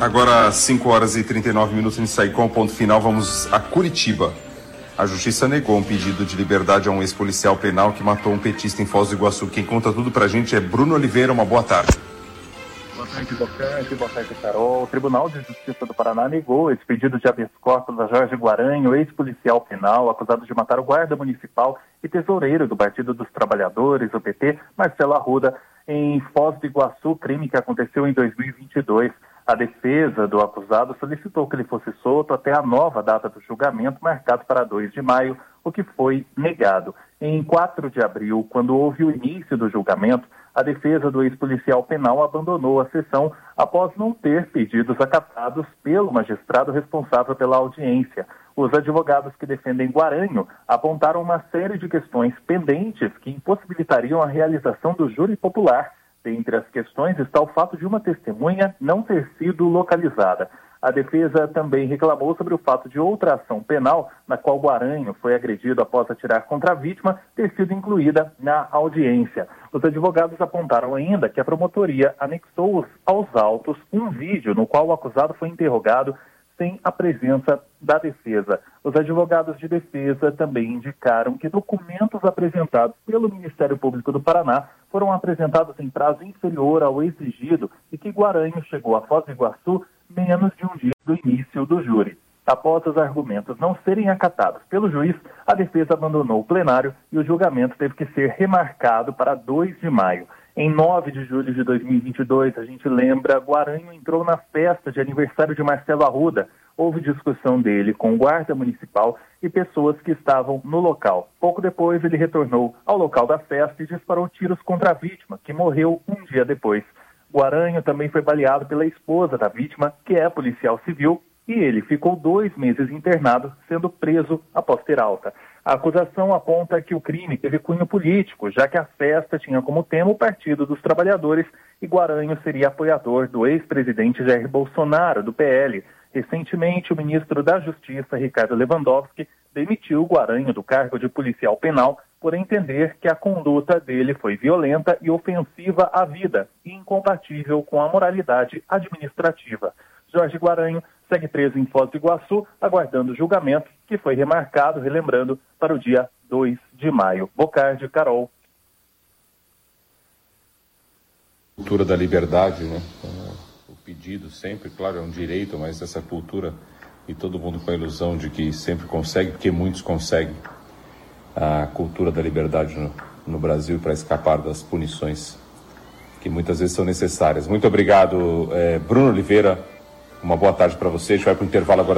Agora, 5 horas e 39 minutos, a gente sai com o ponto final. Vamos a Curitiba. A justiça negou um pedido de liberdade a um ex-policial penal que matou um petista em Foz do Iguaçu. Quem conta tudo pra gente é Bruno Oliveira. Uma boa tarde. Boa tarde, Bocante. Boa tarde, Carol. O Tribunal de Justiça do Paraná negou esse pedido de habeas corpus a Jorge Guaranho, ex-policial penal, acusado de matar o guarda municipal e tesoureiro do Partido dos Trabalhadores, o PT, Marcelo Arruda, em Foz do Iguaçu, crime que aconteceu em 2022. A defesa do acusado solicitou que ele fosse solto até a nova data do julgamento, marcado para 2 de maio, o que foi negado. Em 4 de abril, quando houve o início do julgamento, a defesa do ex-policial penal abandonou a sessão após não ter pedidos acatados pelo magistrado responsável pela audiência. Os advogados que defendem Guaranho apontaram uma série de questões pendentes que impossibilitariam a realização do júri popular. Dentre as questões está o fato de uma testemunha não ter sido localizada. A defesa também reclamou sobre o fato de outra ação penal, na qual Guaranho foi agredido após atirar contra a vítima, ter sido incluída na audiência. Os advogados apontaram ainda que a promotoria anexou aos autos um vídeo no qual o acusado foi interrogado sem a presença da defesa. Os advogados de defesa também indicaram que documentos apresentados pelo Ministério Público do Paraná foram apresentados em prazo inferior ao exigido e que Guaranho chegou a Foz do Iguaçu menos de um dia do início do júri. Após os argumentos não serem acatados pelo juiz, a defesa abandonou o plenário e o julgamento teve que ser remarcado para 2 de maio. Em 9 de julho de 2022, a gente lembra, Guaranho entrou na festa de aniversário de Marcelo Arruda. Houve discussão dele com o guarda municipal e pessoas que estavam no local. Pouco depois, ele retornou ao local da festa e disparou tiros contra a vítima, que morreu um dia depois. Guaranho também foi baleado pela esposa da vítima, que é policial civil, e ele ficou 2 meses internado, sendo preso após ter alta. A acusação aponta que o crime teve cunho político, já que a festa tinha como tema o Partido dos Trabalhadores e Guaranho seria apoiador do ex-presidente Jair Bolsonaro, do PL. Recentemente, o ministro da Justiça, Ricardo Lewandowski, demitiu Guaranho do cargo de policial penal por entender que a conduta dele foi violenta e ofensiva à vida e incompatível com a moralidade administrativa. Jorge Guaranho segue preso em Foz do Iguaçu, aguardando o julgamento, que foi remarcado, relembrando, para o dia 2 de maio. Bocardi, Carol. Cultura da liberdade, né? O pedido sempre, claro, é um direito, mas essa cultura, e todo mundo com a ilusão de que sempre consegue, porque muitos conseguem, a cultura da liberdade no Brasil para escapar das punições que muitas vezes são necessárias. Muito obrigado, Bruno Oliveira. Uma boa tarde para você. A gente vai para o intervalo agora.